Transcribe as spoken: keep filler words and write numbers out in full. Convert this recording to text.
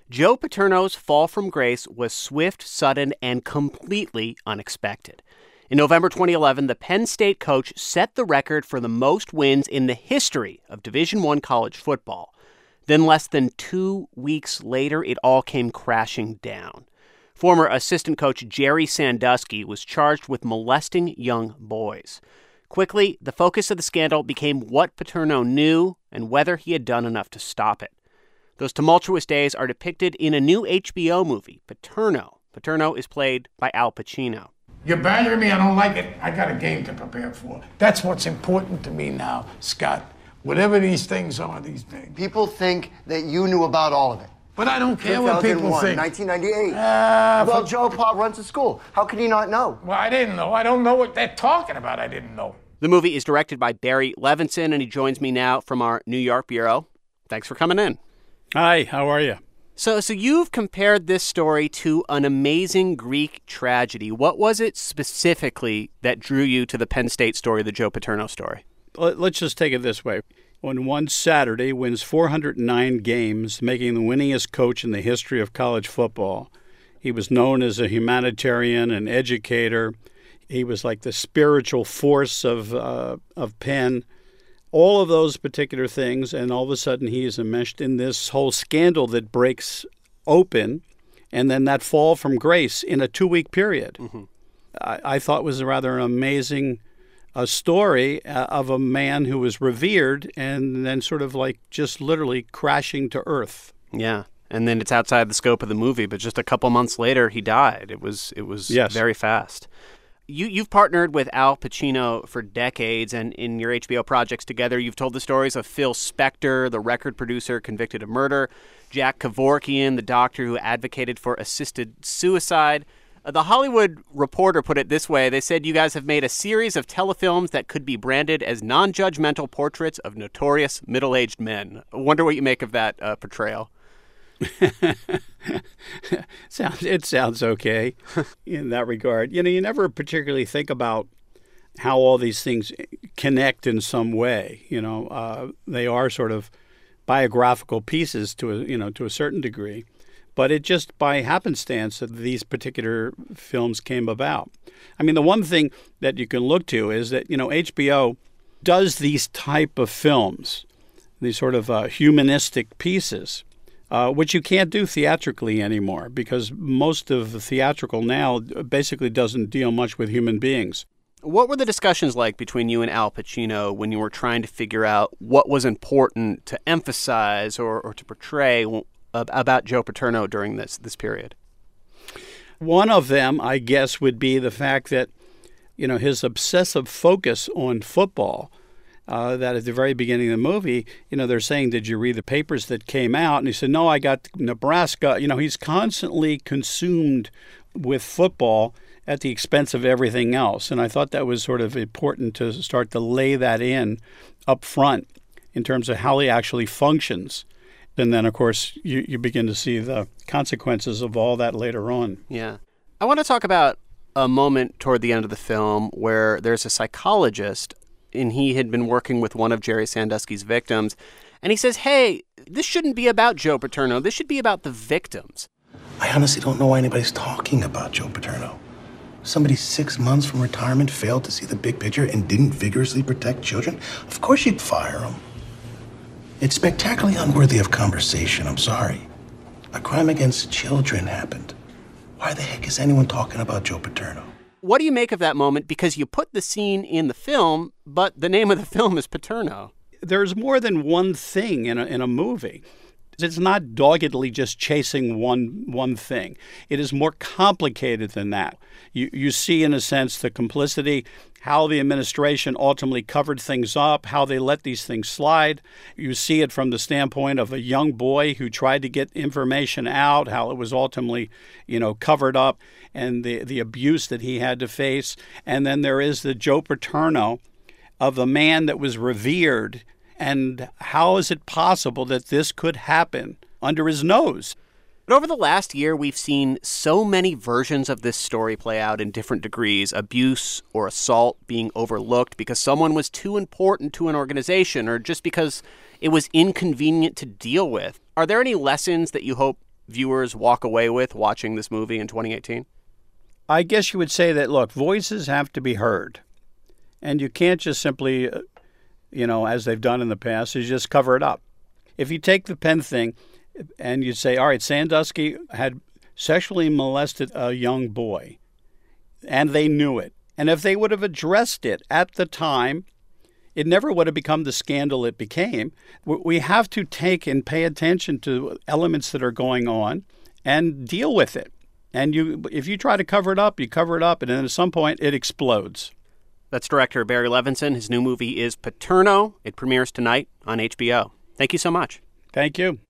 Joe Paterno's fall from grace was swift, sudden, and completely unexpected. In November twenty eleven, the Penn State coach set the record for the most wins in the history of Division I college football. Then less than two weeks later, it all came crashing down. Former assistant coach Jerry Sandusky was charged with molesting young boys. Quickly, the focus of the scandal became what Paterno knew and whether he had done enough to stop it. Those tumultuous days are depicted in a new H B O movie, Paterno. Paterno is played by Al Pacino. You're badgering me, I don't like it. I got a game to prepare for. That's what's important to me now, Scott. Whatever these things are, these things. People think that you knew about all of it. But I don't care what people think. nineteen ninety-eight. Uh, well, for... Joe Pop runs a school. How can you not know? Well, I didn't know. I don't know what they're talking about. I didn't know. The movie is directed by Barry Levinson, and he joins me now from our New York bureau. Thanks for coming in. Hi, how are you? So, so you've compared this story to an amazing Greek tragedy. What was it specifically that drew you to the Penn State story, the Joe Paterno story? Let's just take it this way. On one Saturday, wins four hundred nine games, making the winningest coach in the history of college football. He was known as a humanitarian, an educator. He was like the spiritual force of uh, of Penn. All of those particular things, and all of a sudden he is enmeshed in this whole scandal that breaks open, and then that fall from grace in a two-week period. Mm-hmm. I, I thought was rather an amazing uh, story uh, of a man who was revered and then sort of like just literally crashing to earth. Yeah, and then it's outside the scope of the movie, but just a couple months later he died. It was it was yes. very fast. You, you've partnered with Al Pacino for decades, and in your H B O projects together, you've told the stories of Phil Spector, the record producer convicted of murder, Jack Kevorkian, the doctor who advocated for assisted suicide. Uh, the Hollywood Reporter put it this way. They said you guys have made a series of telefilms that could be branded as non-judgmental portraits of notorious middle-aged men. I wonder what you make of that uh, portrayal. sounds it sounds okay in that regard. You know, you never particularly think about how all these things connect in some way. You know, uh, they are sort of biographical pieces to a you know to a certain degree, but it just by happenstance that these particular films came about. I mean, the one thing that you can look to is that you know H B O does these type of films, these sort of uh, humanistic pieces. Uh, which you can't do theatrically anymore because most of the theatrical now basically doesn't deal much with human beings. What were the discussions like between you and Al Pacino when you were trying to figure out what was important to emphasize or, or to portray about Joe Paterno during this this period? One of them, I guess, would be the fact that, you know, his obsessive focus on football. Uh, that at the very beginning of the movie, you know, they're saying, did you read the papers that came out? And he said, no, I got Nebraska. You know, he's constantly consumed with football at the expense of everything else. And I thought that was sort of important to start to lay that in up front in terms of how he actually functions. And then, of course, you, you begin to see the consequences of all that later on. Yeah. I want to talk about a moment toward the end of the film where there's a psychologist and he had been working with one of Jerry Sandusky's victims. And he says, hey, this shouldn't be about Joe Paterno. This should be about the victims. I honestly don't know why anybody's talking about Joe Paterno. Somebody six months from retirement failed to see the big picture and didn't vigorously protect children? Of course you'd fire him. It's spectacularly unworthy of conversation, I'm sorry. A crime against children happened. Why the heck is anyone talking about Joe Paterno? What do you make of that moment? Because you put the scene in the film, but the name of the film is Paterno. There's more than one thing in a, in a movie. It's not doggedly just chasing one one thing. It is more complicated than that. You you see, in a sense, the complicity, how the administration ultimately covered things up, how they let these things slide. You see it from the standpoint of a young boy who tried to get information out, how it was ultimately, you know, covered up, and the, the abuse that he had to face. And then there is the Joe Paterno of the man that was revered. And how is it possible that this could happen under his nose? But over the last year, we've seen so many versions of this story play out in different degrees, abuse or assault being overlooked because someone was too important to an organization or just because it was inconvenient to deal with. Are there any lessons that you hope viewers walk away with watching this movie in twenty eighteen? I guess you would say that, look, voices have to be heard. And you can't just simply, uh, you know, as they've done in the past, is just cover it up. If you take the Penn thing and you say, all right, Sandusky had sexually molested a young boy, and they knew it. And if they would have addressed it at the time, it never would have become the scandal it became. We have to take and pay attention to elements that are going on and deal with it. And you, if you try to cover it up, you cover it up, and then at some point it explodes. That's director Barry Levinson. His new movie is Paterno. It premieres tonight on H B O. Thank you so much. Thank you.